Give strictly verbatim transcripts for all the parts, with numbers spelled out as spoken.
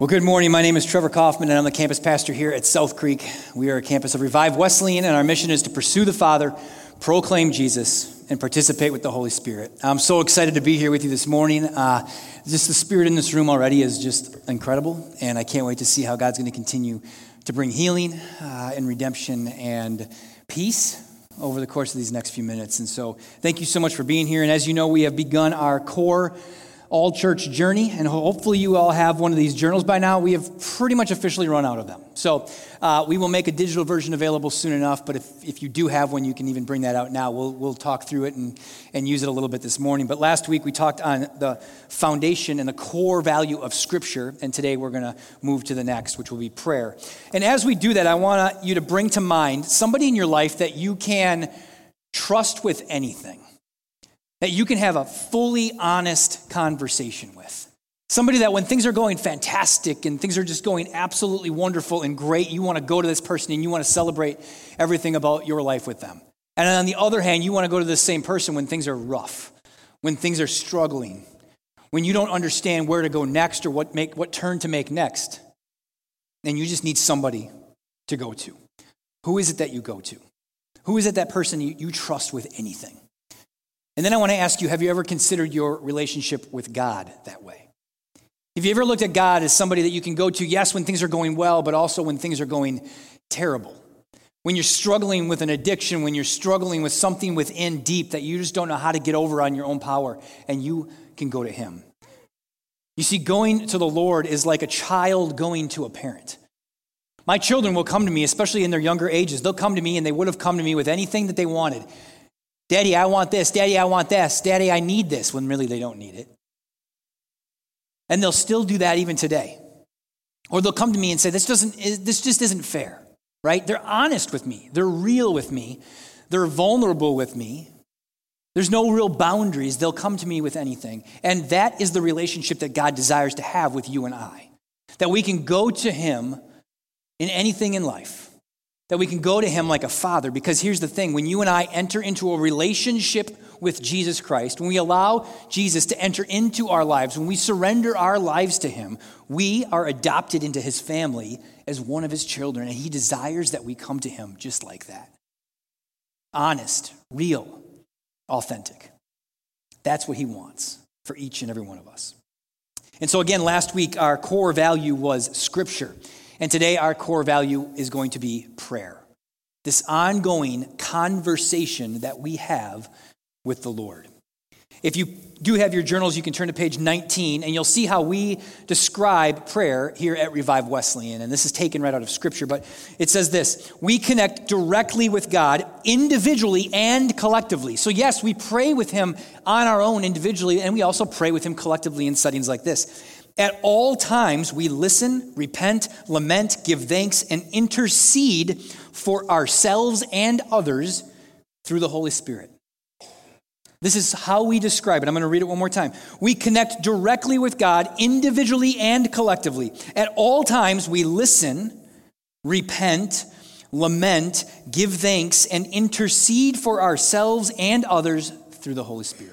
Well, good morning. My name is Trevor Kaufman, and I'm the campus pastor here at South Creek. We are a campus of Revive Wesleyan, and our mission is to pursue the Father, proclaim Jesus, and participate with the Holy Spirit. I'm so excited to be here with you this morning. Uh, just the spirit in this room already is just incredible, and I can't wait to see how God's going to continue to bring healing uh, and redemption and peace over the course of these next few minutes. And so thank you so much for being here. And as you know, we have begun our core all-church journey, and hopefully you all have one of these journals by now. We have pretty much officially run out of them. So uh, we will make a digital version available soon enough, but if, if you do have one, you can even bring that out now. We'll we'll talk through it and, and use it a little bit this morning. But last week we talked on the foundation and the core value of Scripture, and today we're going to move to the next, which will be prayer. And as we do that, I want you to bring to mind somebody in your life that you can trust with anything, that you can have a fully honest conversation with. Somebody that when things are going fantastic and things are just going absolutely wonderful and great, you want to go to this person and you want to celebrate everything about your life with them. And on the other hand, you want to go to the same person when things are rough, when things are struggling, when you don't understand where to go next or what make what turn to make next. And you just need somebody to go to. Who is it that you go to? Who is it that person you, you trust with anything? And then I want to ask you, have you ever considered your relationship with God that way? Have you ever looked at God as somebody that you can go to, yes, when things are going well, but also when things are going terrible? When you're struggling with an addiction, when you're struggling with something within deep that you just don't know how to get over on your own power, and you can go to Him. You see, going to the Lord is like a child going to a parent. My children will come to me, especially in their younger ages. They'll come to me, and they would have come to me with anything that they wanted. Daddy, I want this. Daddy, I want this. Daddy, I need this, when really they don't need it. And they'll still do that even today. Or they'll come to me and say, this doesn't, this just isn't fair, right? They're honest with me. They're real with me. They're vulnerable with me. There's no real boundaries. They'll come to me with anything. And that is the relationship that God desires to have with you and I. That we can go to Him in anything in life. That we can go to Him like a father, because here's the thing, when you and I enter into a relationship with Jesus Christ, when we allow Jesus to enter into our lives, when we surrender our lives to Him, we are adopted into His family as one of His children, and He desires that we come to Him just like that. Honest, real, authentic. That's what He wants for each and every one of us. And so again, last week, our core value was Scripture. And today our core value is going to be prayer. This ongoing conversation that we have with the Lord. If you do have your journals, you can turn to page nineteen, and you'll see how we describe prayer here at Revive Wesleyan. And this is taken right out of Scripture, but it says this: we connect directly with God individually and collectively. So yes, we pray with Him on our own individually, and we also pray with Him collectively in settings like this. At all times, we listen, repent, lament, give thanks, and intercede for ourselves and others through the Holy Spirit. This is how we describe it. I'm going to read it one more time. We connect directly with God individually and collectively. At all times, we listen, repent, lament, give thanks, and intercede for ourselves and others through the Holy Spirit.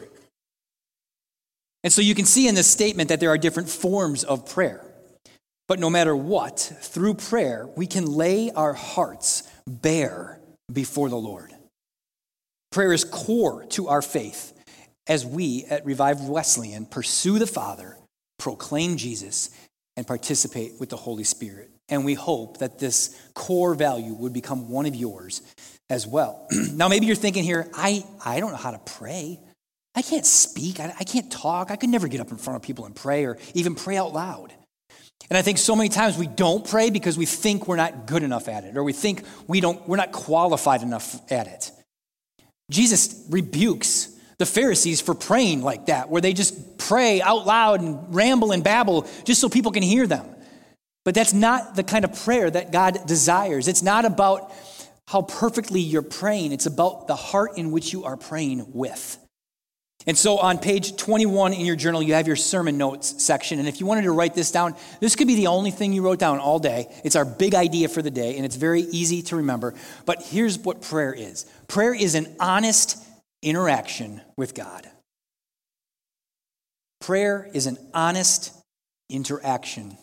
And so you can see in this statement that there are different forms of prayer. But no matter what, through prayer, we can lay our hearts bare before the Lord. Prayer is core to our faith as we at Revive Wesleyan pursue the Father, proclaim Jesus, and participate with the Holy Spirit. And we hope that this core value would become one of yours as well. Now, maybe you're thinking here, I, I don't know how to pray. I can't speak. I, I can't talk. I could never get up in front of people and pray or even pray out loud. And I think so many times we don't pray because we think we're not good enough at it, or we think we don't, we're not qualified enough at it. Jesus rebukes the Pharisees for praying like that, where they just pray out loud and ramble and babble just so people can hear them. But that's not the kind of prayer that God desires. It's not about how perfectly you're praying. It's about the heart in which you are praying with. And so on page twenty-one in your journal, you have your sermon notes section. And if you wanted to write this down, this could be the only thing you wrote down all day. It's our big idea for the day, and it's very easy to remember. But here's what prayer is. Prayer is an honest interaction with God. Prayer is an honest interaction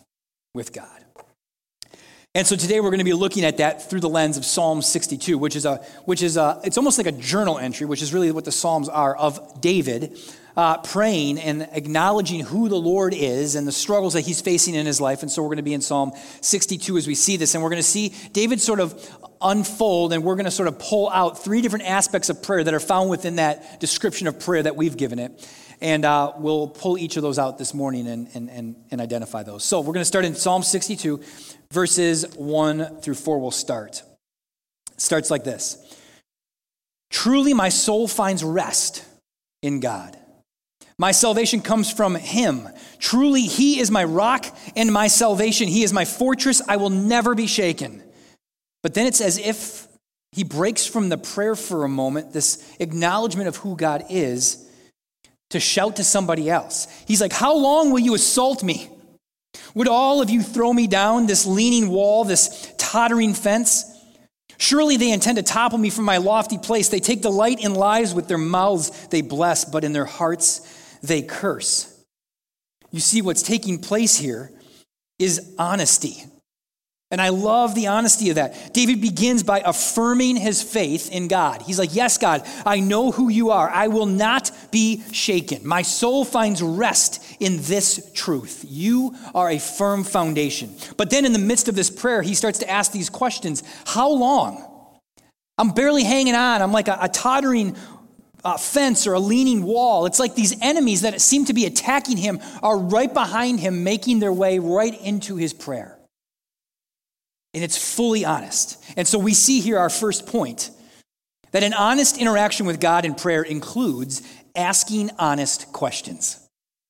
with God. And so today we're going to be looking at that through the lens of Psalm sixty-two, which is a, which is a, it's almost like a journal entry, which is really what the Psalms are, of David uh, praying and acknowledging who the Lord is and the struggles that he's facing in his life. And so we're going to be in Psalm sixty-two as we see this, and we're going to see David sort of unfold, and we're going to sort of pull out three different aspects of prayer that are found within that description of prayer that we've given it. And uh, we'll pull each of those out this morning and, and, and, and identify those. So we're going to start in Psalm sixty-two, verses one through four. We'll start. It starts like this. Truly my soul finds rest in God. My salvation comes from him. Truly he is my rock and my salvation. He is my fortress. I will never be shaken. But then it's as if he breaks from the prayer for a moment, this acknowledgement of who God is, to shout to somebody else. He's like, how long will you assault me? Would all of you throw me down, this leaning wall, this tottering fence? Surely they intend to topple me from my lofty place. They take delight in lies. With their mouths they bless, but in their hearts they curse. You see, what's taking place here is honesty. And I love the honesty of that. David begins by affirming his faith in God. He's like, yes, God, I know who you are. I will not be shaken. My soul finds rest in this truth. You are a firm foundation. But then in the midst of this prayer, he starts to ask these questions. How long? I'm barely hanging on. I'm like a, a tottering uh, fence or a leaning wall. It's like these enemies that seem to be attacking him are right behind him, making their way right into his prayer. And it's fully honest. And so we see here our first point, that an honest interaction with God in prayer includes asking honest questions.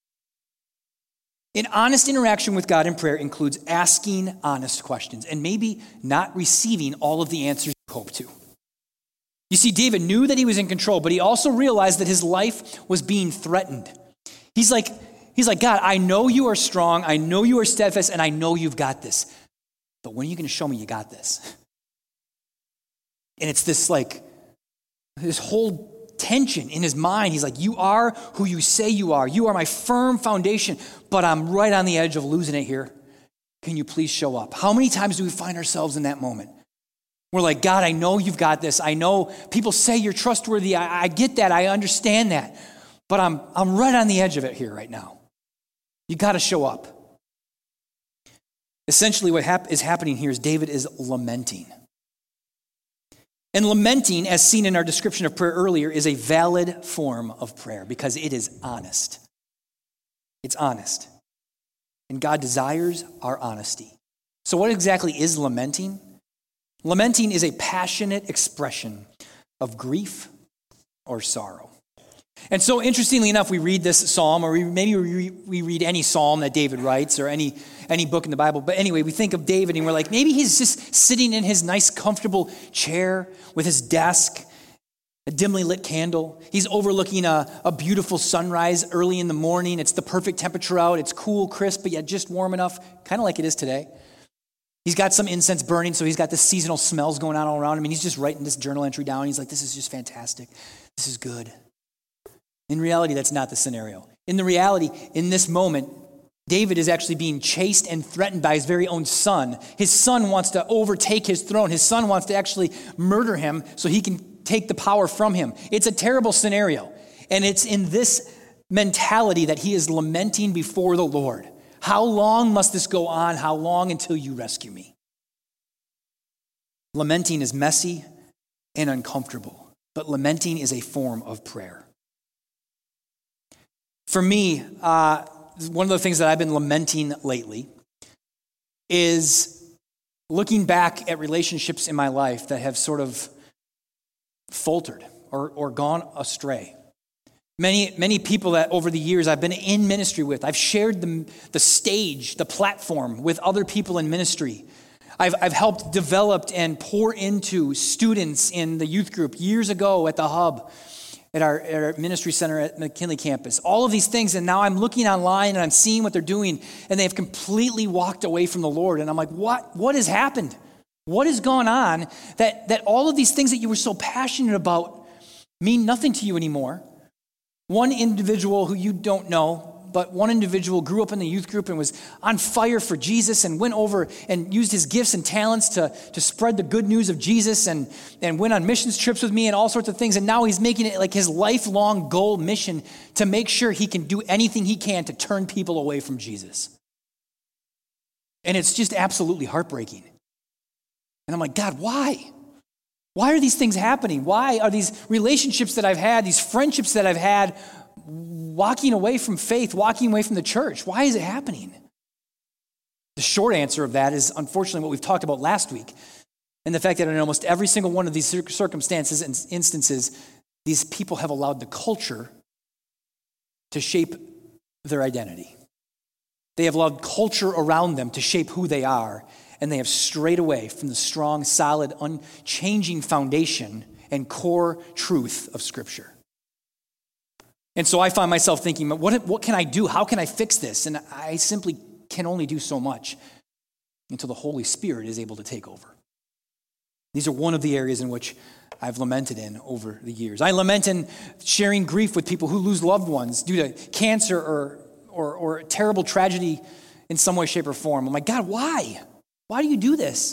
An honest interaction with God in prayer includes asking honest questions and maybe not receiving all of the answers you hope to. You see, David knew that he was in control, but he also realized that his life was being threatened. He's like, he's like, God, I know you are strong, I know you are steadfast, and I know you've got this. But when are you going to show me you got this? And it's this like, this whole tension in his mind. He's like, you are who you say you are. You are my firm foundation, but I'm right on the edge of losing it here. Can you please show up? How many times do we find ourselves in that moment? We're like, God, I know you've got this. I know people say you're trustworthy. I, I get that. I understand that. But I'm, I'm right on the edge of it here right now. You got to show up. Essentially, what hap- is happening here is David is lamenting. And lamenting, as seen in our description of prayer earlier, is a valid form of prayer because it is honest. It's honest. And God desires our honesty. So what exactly is lamenting? Lamenting is a passionate expression of grief or sorrow. And so interestingly enough, we read this psalm, or we, maybe we, we read any psalm that David writes or any, any book in the Bible. But anyway, we think of David and we're like, maybe he's just sitting in his nice, comfortable chair with his desk, a dimly lit candle. He's overlooking a, a beautiful sunrise early in the morning. It's the perfect temperature out. It's cool, crisp, but yet just warm enough, kind of like it is today. He's got some incense burning, so he's got the seasonal smells going on all around him. And he's just writing this journal entry down. He's like, this is just fantastic. This is good. In reality, that's not the scenario. In the reality, in this moment, David is actually being chased and threatened by his very own son. His son wants to overtake his throne. His son wants to actually murder him so he can take the power from him. It's a terrible scenario. And it's in this mentality that he is lamenting before the Lord. How long must this go on? How long until you rescue me? Lamenting is messy and uncomfortable, but lamenting is a form of prayer. For me, uh, one of the things that I've been lamenting lately is looking back at relationships in my life that have sort of faltered or, or gone astray. Many, many people that over the years I've been in ministry with, I've shared the, the stage, the platform with other people in ministry. I've, I've helped develop and pour into students in the youth group years ago at the Hub, at our, at our ministry center at McKinley campus. All of these things, and now I'm looking online and I'm seeing what they're doing, and they've completely walked away from the Lord. And I'm like, what? What has happened? What has gone on that, that all of these things that you were so passionate about mean nothing to you anymore? One individual who you don't know but one individual grew up in the youth group and was on fire for Jesus and went over and used his gifts and talents to, to spread the good news of Jesus and, and went on missions trips with me and all sorts of things. And now he's making it like his lifelong goal mission to make sure he can do anything he can to turn people away from Jesus. And it's just absolutely heartbreaking. And I'm like, God, why? Why are these things happening? Why are these relationships that I've had, these friendships that I've had, walking away from faith, walking away from the church? Why is it happening? The short answer of that is, unfortunately, what we've talked about last week, and the fact that in almost every single one of these circumstances and instances, these people have allowed the culture to shape their identity. They have allowed culture around them to shape who they are, and they have strayed away from the strong, solid, unchanging foundation and core truth of Scripture. And so I find myself thinking, what, what can I do? How can I fix this? And I simply can only do so much until the Holy Spirit is able to take over. These are one of the areas in which I've lamented in over the years. I lament in sharing grief with people who lose loved ones due to cancer or, or, or a terrible tragedy in some way, shape, or form. I'm like, God, why? Why do you do this?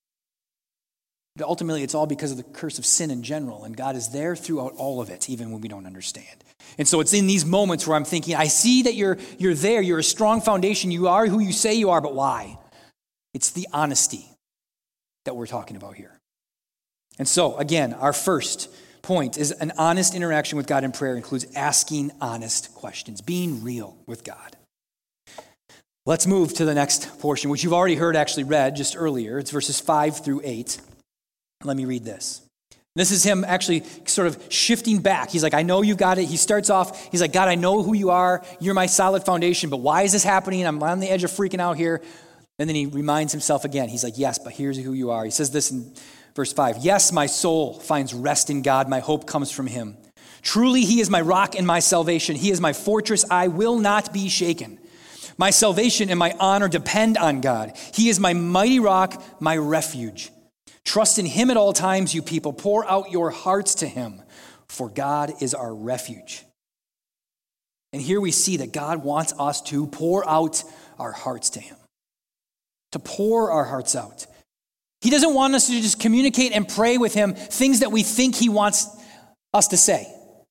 But ultimately, it's all because of the curse of sin in general, and God is there throughout all of it, even when we don't understand. And so it's in these moments where I'm thinking, I see that you're, you're there, you're a strong foundation, you are who you say you are, but why? It's the honesty that we're talking about here. And so, again, our first point is an honest interaction with God in prayer includes asking honest questions, being real with God. Let's move to the next portion, which you've already heard actually read just earlier. It's verses five through eight. Let me read this. This is him actually sort of shifting back. He's like, I know you got it. He starts off, he's like, God, I know who you are. You're my solid foundation, but why is this happening? I'm on the edge of freaking out here. And then he reminds himself again. He's like, yes, but here's who you are. He says this in verse five. Yes, my soul finds rest in God. My hope comes from him. Truly, he is my rock and my salvation. He is my fortress. I will not be shaken. My salvation and my honor depend on God. He is my mighty rock, my refuge. Trust in him at all times, you people. Pour out your hearts to him, for God is our refuge. And here we see that God wants us to pour out our hearts to him, to pour our hearts out. He doesn't want us to just communicate and pray with him things that we think he wants us to say.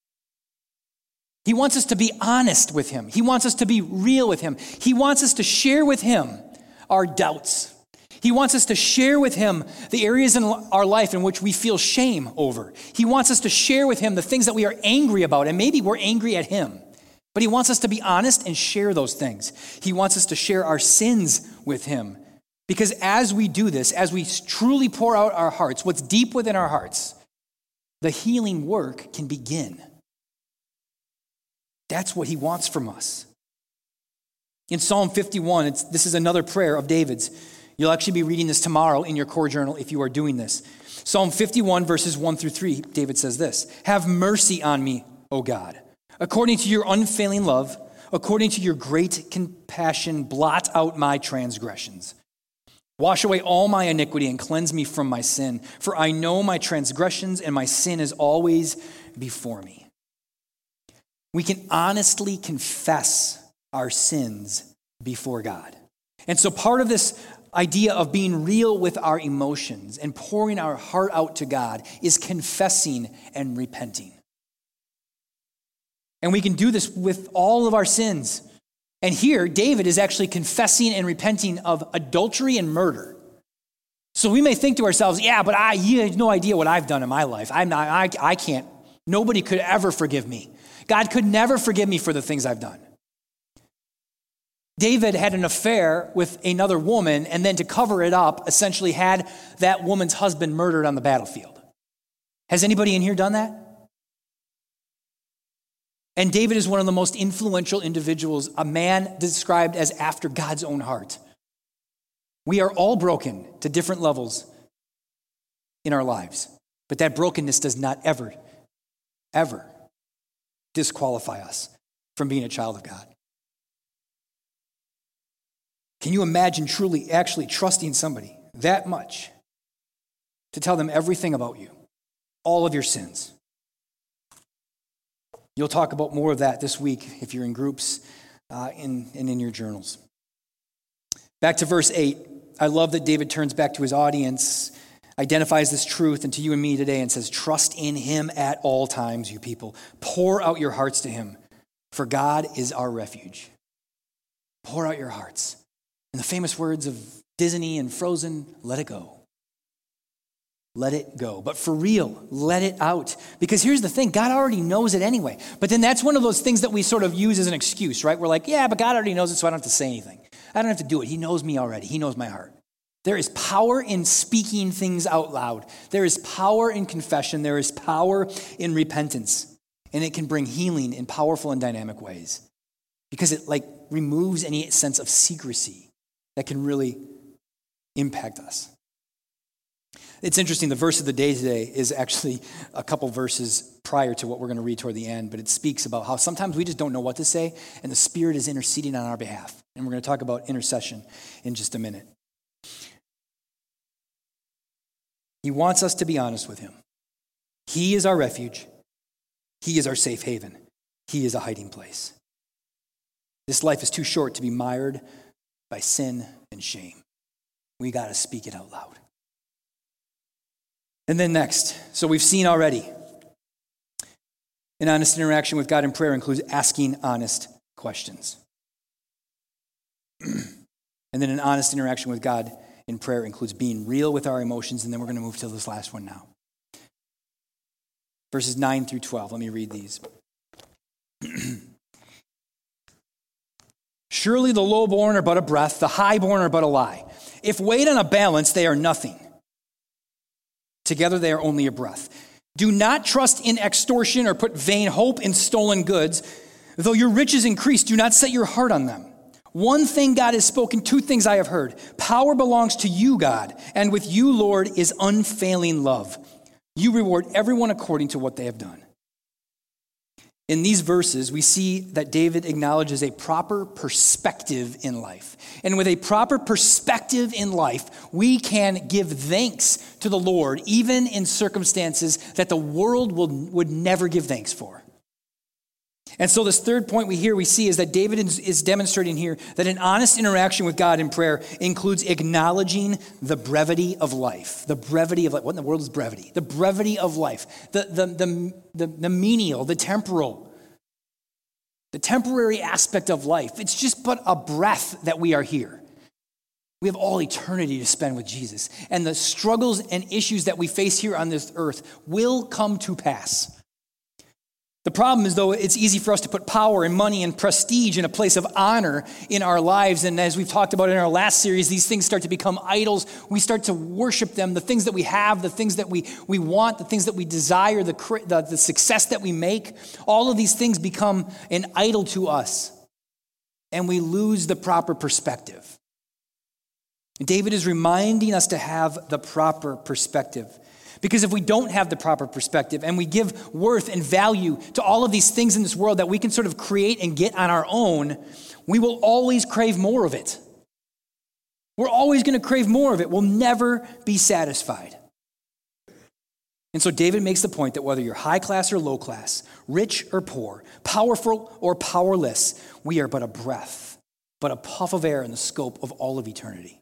He wants us to be honest with him. He wants us to be real with him. He wants us to share with him our doubts. He wants us to share with him the areas in our life in which we feel shame over. He wants us to share with him the things that we are angry about, and maybe we're angry at him. But he wants us to be honest and share those things. He wants us to share our sins with him. Because as we do this, as we truly pour out our hearts, what's deep within our hearts, the healing work can begin. That's what he wants from us. In Psalm fifty-one, it's, this is another prayer of David's. You'll actually be reading this tomorrow in your core journal if you are doing this. Psalm fifty-one, verses one through three, David says this. Have mercy on me, O God. According to your unfailing love, according to your great compassion, blot out my transgressions. Wash away all my iniquity and cleanse me from my sin. For I know my transgressions and my sin is always before me. We can honestly confess our sins before God. And so part of this idea of being real with our emotions and pouring our heart out to God is confessing and repenting. And we can do this with all of our sins. And here, David is actually confessing and repenting of adultery and murder. So we may think to ourselves, yeah, but I, you have no idea what I've done in my life. I'm not, I, I can't, nobody could ever forgive me. God could never forgive me for the things I've done. David had an affair with another woman, and then to cover it up, essentially had that woman's husband murdered on the battlefield. Has anybody in here done that? And David is one of the most influential individuals, a man described as after God's own heart. We are all broken to different levels in our lives, but that brokenness does not ever, ever disqualify us from being a child of God. Can you imagine truly actually trusting somebody that much to tell them everything about you, all of your sins? You'll talk about more of that this week if you're in groups uh, in, and in your journals. Back to verse eight. I love that David turns back to his audience, identifies this truth, and to you and me today, and says, trust in him at all times, you people. Pour out your hearts to him, for God is our refuge. Pour out your hearts. In the famous words of Disney and Frozen, let it go. Let it go. But for real, let it out. Because here's the thing, God already knows it anyway. But then that's one of those things that we sort of use as an excuse, right? We're like, yeah, but God already knows it, so I don't have to say anything. I don't have to do it. He knows me already. He knows my heart. There is power in speaking things out loud. There is power in confession. There is power in repentance. And it can bring healing in powerful and dynamic ways. Because it like removes any sense of secrecy that can really impact us. It's interesting, the verse of the day today is actually a couple verses prior to what we're going to read toward the end, but it speaks about how sometimes we just don't know what to say, and the Spirit is interceding on our behalf. And we're going to talk about intercession in just a minute. He wants us to be honest with him. He is our refuge. He is our safe haven. He is a hiding place. This life is too short to be mired by sin and shame. We got to speak it out loud. And then next, so we've seen already, an honest interaction with God in prayer includes asking honest questions. And then an honest interaction with God in prayer includes being real with our emotions, and then we're going to move to this last one now. Verses nine through twelve, let me read these. Surely the lowborn are but a breath, the highborn are but a lie. If weighed on a balance, they are nothing. Together they are only a breath. Do not trust in extortion or put vain hope in stolen goods. Though your riches increase, do not set your heart on them. One thing God has spoken, two things I have heard. Power belongs to you, God, and with you, Lord, is unfailing love. You reward everyone according to what they have done. In these verses, we see that David acknowledges a proper perspective in life. And with a proper perspective in life, we can give thanks to the Lord, even in circumstances that the world will, would never give thanks for. And so this third point we hear, we see is that David is, is demonstrating here that an honest interaction with God in prayer includes acknowledging the brevity of life. The brevity of life. What in the world is brevity? The brevity of life. The, the, the, the, the menial, the temporal, the temporary aspect of life. It's just but a breath that we are here. We have all eternity to spend with Jesus. And the struggles and issues that we face here on this earth will come to pass. The problem is, though, it's easy for us to put power and money and prestige in a place of honor in our lives. And as we've talked about in our last series, these things start to become idols. We start to worship them, the things that we have, the things that we, we want, the things that we desire, the, the, the success that we make. All of these things become an idol to us, and we lose the proper perspective. David is reminding us to have the proper perspective. Because if we don't have the proper perspective and we give worth and value to all of these things in this world that we can sort of create and get on our own, we will always crave more of it. We're always going to crave more of it. We'll never be satisfied. And so David makes the point that whether you're high class or low class, rich or poor, powerful or powerless, we are but a breath, but a puff of air in the scope of all of eternity.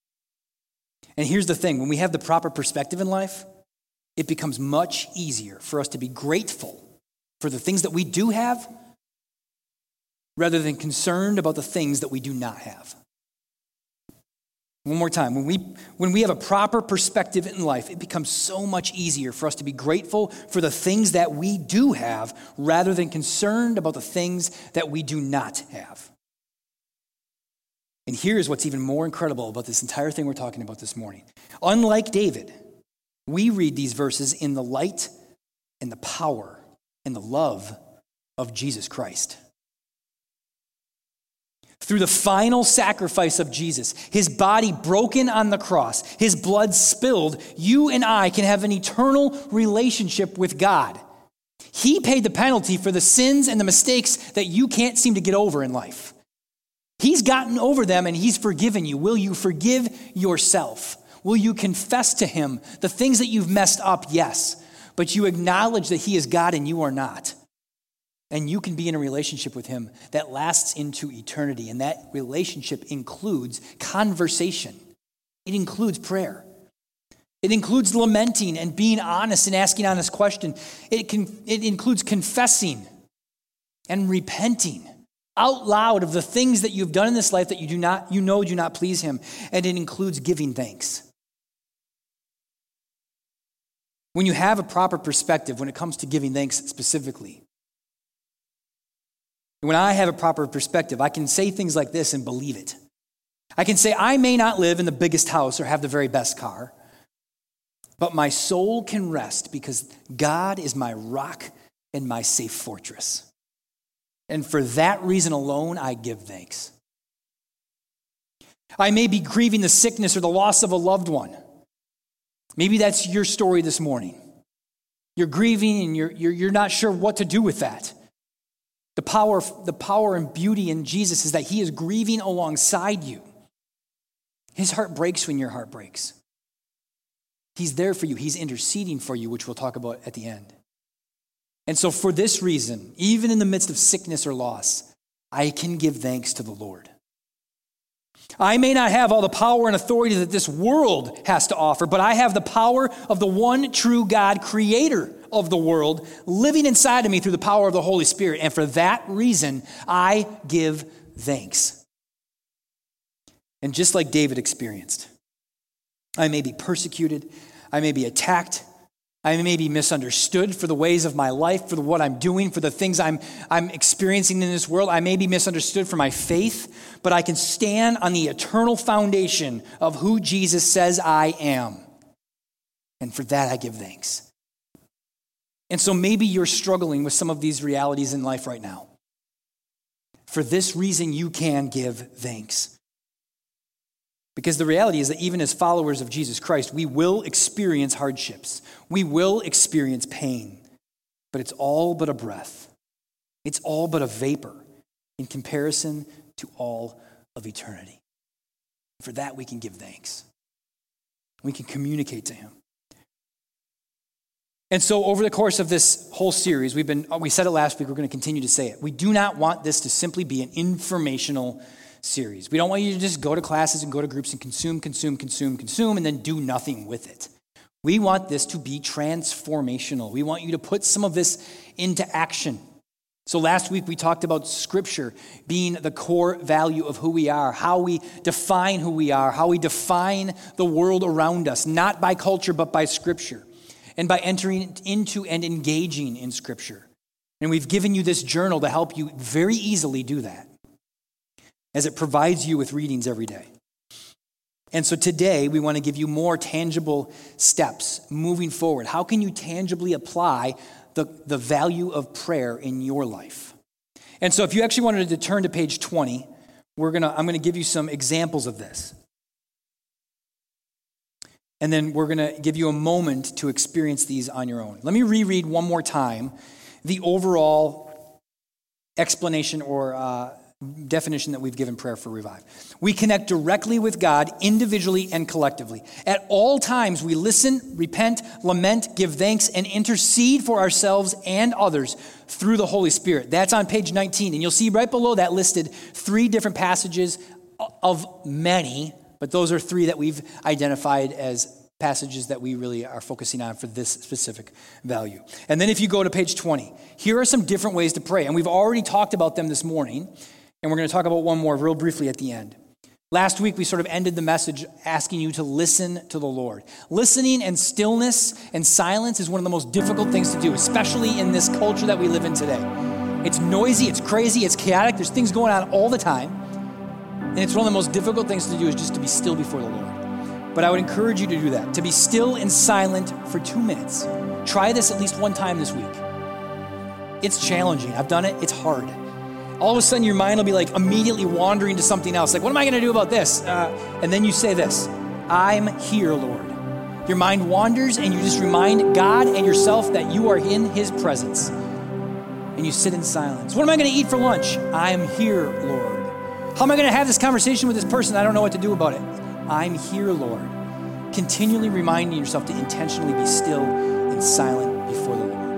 And here's the thing, when we have the proper perspective in life, it becomes much easier for us to be grateful for the things that we do have rather than concerned about the things that we do not have. One more time, when we when we have a proper perspective in life, it becomes so much easier for us to be grateful for the things that we do have rather than concerned about the things that we do not have. And here's what's even more incredible about this entire thing we're talking about this morning. Unlike David, we read these verses in the light and the power and the love of Jesus Christ. Through the final sacrifice of Jesus, his body broken on the cross, his blood spilled, you and I can have an eternal relationship with God. He paid the penalty for the sins and the mistakes that you can't seem to get over in life. He's gotten over them and he's forgiven you. Will you forgive yourself? Will you confess to him the things that you've messed up? Yes. But you acknowledge that he is God and you are not. And you can be in a relationship with him that lasts into eternity. And that relationship includes conversation. It includes prayer. It includes lamenting and being honest and asking honest questions. It can, it includes confessing and repenting out loud of the things that you've done in this life that you do not, you know do not please him. And it includes giving thanks. When you have a proper perspective when it comes to giving thanks specifically, when I have a proper perspective, I can say things like this and believe it. I can say, I may not live in the biggest house or have the very best car, but my soul can rest because God is my rock and my safe fortress. And for that reason alone, I give thanks. I may be grieving the sickness or the loss of a loved one. Maybe that's your story this morning. You're grieving and you're, you're, you're not sure what to do with that. The power, the power and beauty in Jesus is that he is grieving alongside you. His heart breaks when your heart breaks. He's there for you. He's interceding for you, which we'll talk about at the end. And so for this reason, even in the midst of sickness or loss, I can give thanks to the Lord. I may not have all the power and authority that this world has to offer, but I have the power of the one true God, creator of the world, living inside of me through the power of the Holy Spirit. And for that reason, I give thanks. And just like David experienced, I may be persecuted, I may be attacked, I may be misunderstood for the ways of my life, for what I'm doing, for the things I'm, I'm experiencing in this world. I may be misunderstood for my faith, but I can stand on the eternal foundation of who Jesus says I am. And for that, I give thanks. And so maybe you're struggling with some of these realities in life right now. For this reason, you can give thanks. Because the reality is that even as followers of Jesus Christ, we will experience hardships. We will experience pain. But it's all but a breath. It's all but a vapor in comparison to all of eternity. For that, we can give thanks. We can communicate to him. And so over the course of this whole series, we've been, we said it last week, we're going to continue to say it. We do not want this to simply be an informational series. We don't want you to just go to classes and go to groups and consume, consume, consume, consume, and then do nothing with it. We want this to be transformational. We want you to put some of this into action. So last week we talked about Scripture being the core value of who we are, how we define who we are, how we define the world around us, not by culture but by Scripture, and by entering into and engaging in Scripture. And we've given you this journal to help you very easily do that, as it provides you with readings every day. And so today, we want to give you more tangible steps moving forward. How can you tangibly apply the, the value of prayer in your life? And so if you actually wanted to turn to page twenty, we're gonna, I'm going to give you some examples of this. And then we're going to give you a moment to experience these on your own. Let me reread one more time the overall explanation or uh, definition that we've given prayer for Revive. We connect directly with God individually and collectively. At all times, we listen, repent, lament, give thanks, and intercede for ourselves and others through the Holy Spirit. That's on page nineteen. And you'll see right below that listed three different passages of many, but those are three that we've identified as passages that we really are focusing on for this specific value. And then if you go to page twenty, here are some different ways to pray. And we've already talked about them this morning. And we're going to talk about one more real briefly at the end. Last week, we sort of ended the message asking you to listen to the Lord. Listening and stillness and silence is one of the most difficult things to do, especially in this culture that we live in today. It's noisy, it's crazy, it's chaotic. There's things going on all the time. And it's one of the most difficult things to do is just to be still before the Lord. But I would encourage you to do that, to be still and silent for two minutes. Try this at least one time this week. It's challenging. I've done it. It's hard. All of a sudden, your mind will be like immediately wandering to something else. Like, what am I going to do about this? Uh, and then you say this, I'm here, Lord. Your mind wanders and you just remind God and yourself that you are in his presence. And you sit in silence. What am I going to eat for lunch? I am here, Lord. How am I going to have this conversation with this person? I don't know what to do about it. I'm here, Lord. Continually reminding yourself to intentionally be still and silent before the Lord.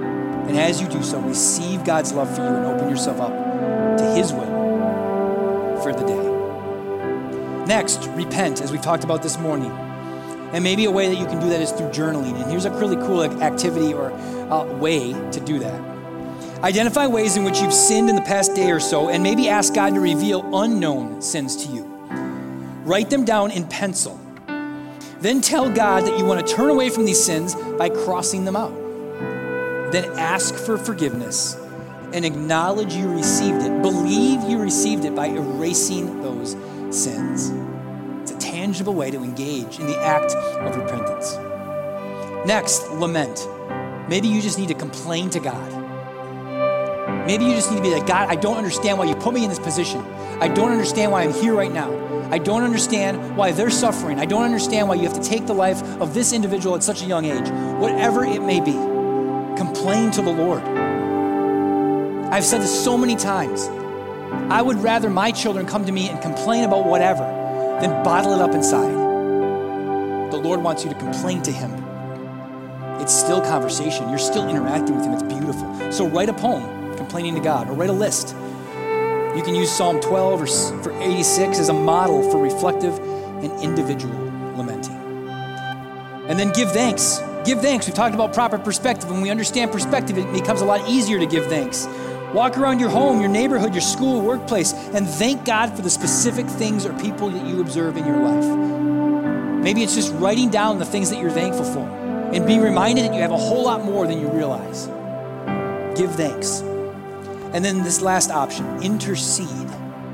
And as you do so, receive God's love for you and open yourself up to his will for the day. Next, repent, as we talked about this morning. And maybe a way that you can do that is through journaling. And here's a really cool activity or uh, way to do that. Identify ways in which you've sinned in the past day or so, and maybe ask God to reveal unknown sins to you. Write them down in pencil. Then tell God that you want to turn away from these sins by crossing them out. Then ask for forgiveness and acknowledge you received it. Believe you received it by erasing those sins. It's a tangible way to engage in the act of repentance. Next, lament. Maybe you just need to complain to God. Maybe you just need to be like, God, I don't understand why you put me in this position. I don't understand why I'm here right now. I don't understand why they're suffering. I don't understand why you have to take the life of this individual at such a young age. Whatever it may be, complain to the Lord. I've said this so many times. I would rather my children come to me and complain about whatever than bottle it up inside. The Lord wants you to complain to him. It's still conversation. You're still interacting with him. It's beautiful. So write a poem complaining to God, or write a list. You can use Psalm twelve or for eighty-six as a model for reflective and individual lamenting. And then give thanks. Give thanks. We talked about proper perspective. When we understand perspective, it becomes a lot easier to give thanks. Walk around your home, your neighborhood, your school, workplace, and thank God for the specific things or people that you observe in your life. Maybe it's just writing down the things that you're thankful for and be reminded that you have a whole lot more than you realize. Give thanks. And then this last option, intercede.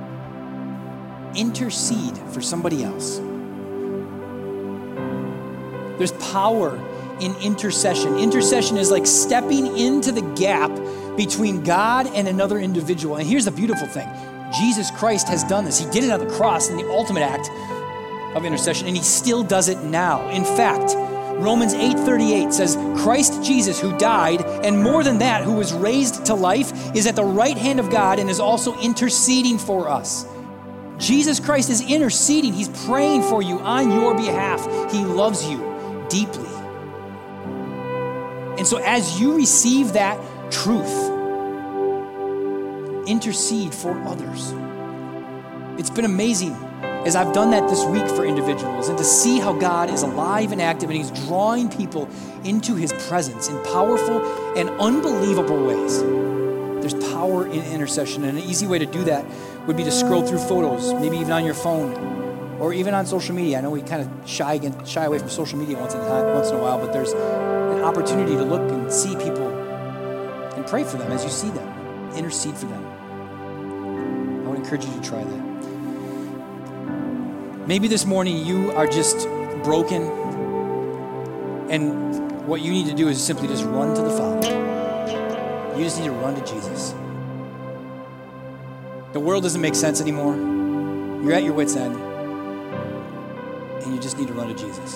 Intercede for somebody else. There's power in intercession. Intercession is like stepping into the gap between God and another individual. And here's the beautiful thing. Jesus Christ has done this. He did it on the cross in the ultimate act of intercession, and he still does it now. In fact, Romans eight thirty-eight says, Christ Jesus, who died, and more than that, who was raised to life, is at the right hand of God and is also interceding for us. Jesus Christ is interceding. He's praying for you on your behalf. He loves you deeply. And so as you receive that truth, intercede for others. It's been amazing as I've done that this week for individuals, and to see how God is alive and active and he's drawing people into his presence in powerful and unbelievable ways. There's power in intercession, and an easy way to do that would be to scroll through photos, maybe even on your phone or even on social media. I know we kind of shy again, shy away from social media once in, a, once in a while, but there's an opportunity to look and see people and pray for them as you see them, intercede for them. I would encourage you to try that. Maybe this morning you are just broken, and what you need to do is simply just run to the Father. You just need to run to Jesus. The world doesn't make sense anymore. You're at your wit's end, and you just need to run to Jesus.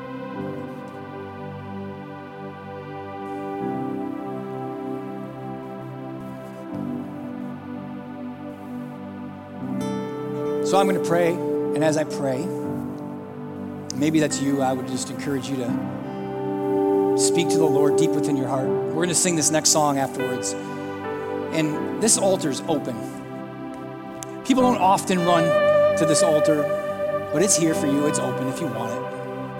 So I'm going to pray. And as I pray, maybe that's you, I would just encourage you to speak to the Lord deep within your heart. We're going to sing this next song afterwards. And this altar is open. People don't often run to this altar, but it's here for you. It's open if you want it.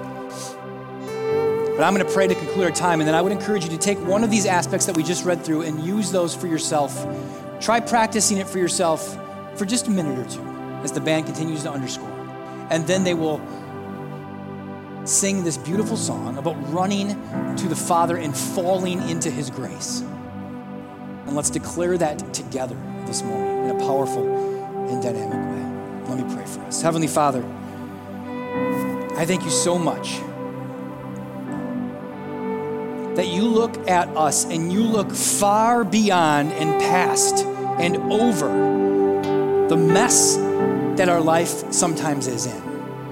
But I'm going to pray to conclude our time, and then I would encourage you to take one of these aspects that we just read through and use those for yourself. Try practicing it for yourself for just a minute or two, as the band continues to underscore. And then they will sing this beautiful song about running to the Father and falling into his grace. And let's declare that together this morning in a powerful and dynamic way. Let me pray for us. Heavenly Father, I thank you so much that you look at us and you look far beyond and past and over the mess that our life sometimes is in.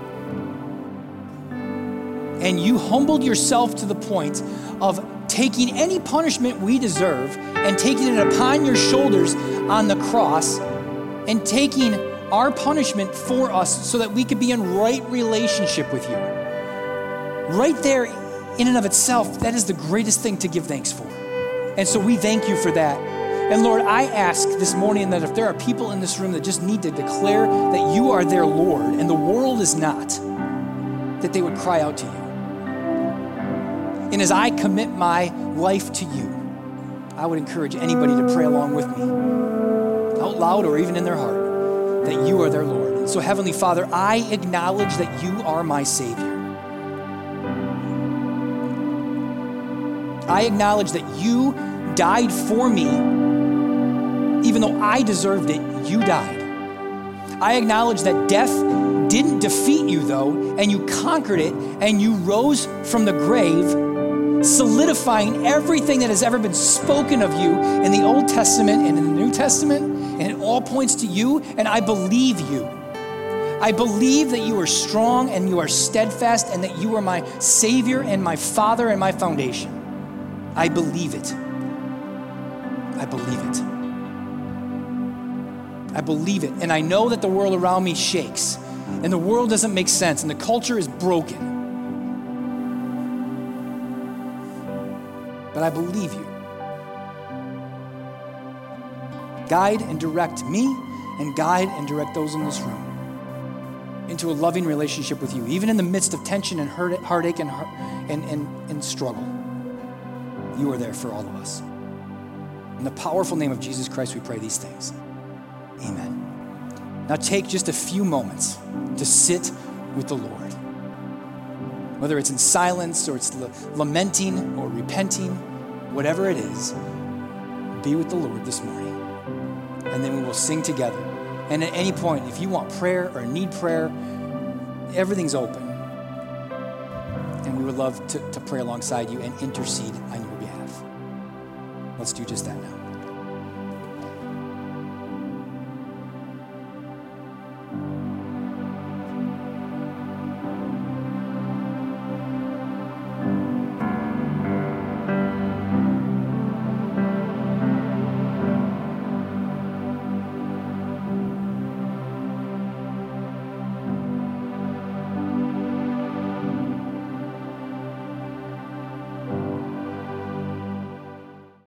And you humbled yourself to the point of taking any punishment we deserve and taking it upon your shoulders on the cross and taking our punishment for us so that we could be in right relationship with you. Right there, in and of itself, that is the greatest thing to give thanks for. And so we thank you for that. And Lord, I ask this morning that if there are people in this room that just need to declare that you are their Lord and the world is not, that they would cry out to you. And as I commit my life to you, I would encourage anybody to pray along with me, out loud or even in their heart, that you are their Lord. And so Heavenly Father, I acknowledge that you are my Savior. I acknowledge that you died for me, even though I deserved it, you died. I acknowledge that death didn't defeat you though, and you conquered it, and you rose from the grave, solidifying everything that has ever been spoken of you in the Old Testament and in the New Testament, and it all points to you, and I believe you. I believe that you are strong and you are steadfast and that you are my Savior and my Father and my foundation. I believe it. I believe it. I believe it. And I know that the world around me shakes and the world doesn't make sense and the culture is broken. But I believe you. Guide and direct me and guide and direct those in this room into a loving relationship with you, even in the midst of tension and hurt, heartache and, and, and, and struggle. You are there for all of us. In the powerful name of Jesus Christ, we pray these things. Amen. Now take just a few moments to sit with the Lord. Whether it's in silence or it's lamenting or repenting, whatever it is, be with the Lord this morning. And then we will sing together. And at any point, if you want prayer or need prayer, everything's open. And we would love to, to pray alongside you and intercede on your behalf. Let's do just that now.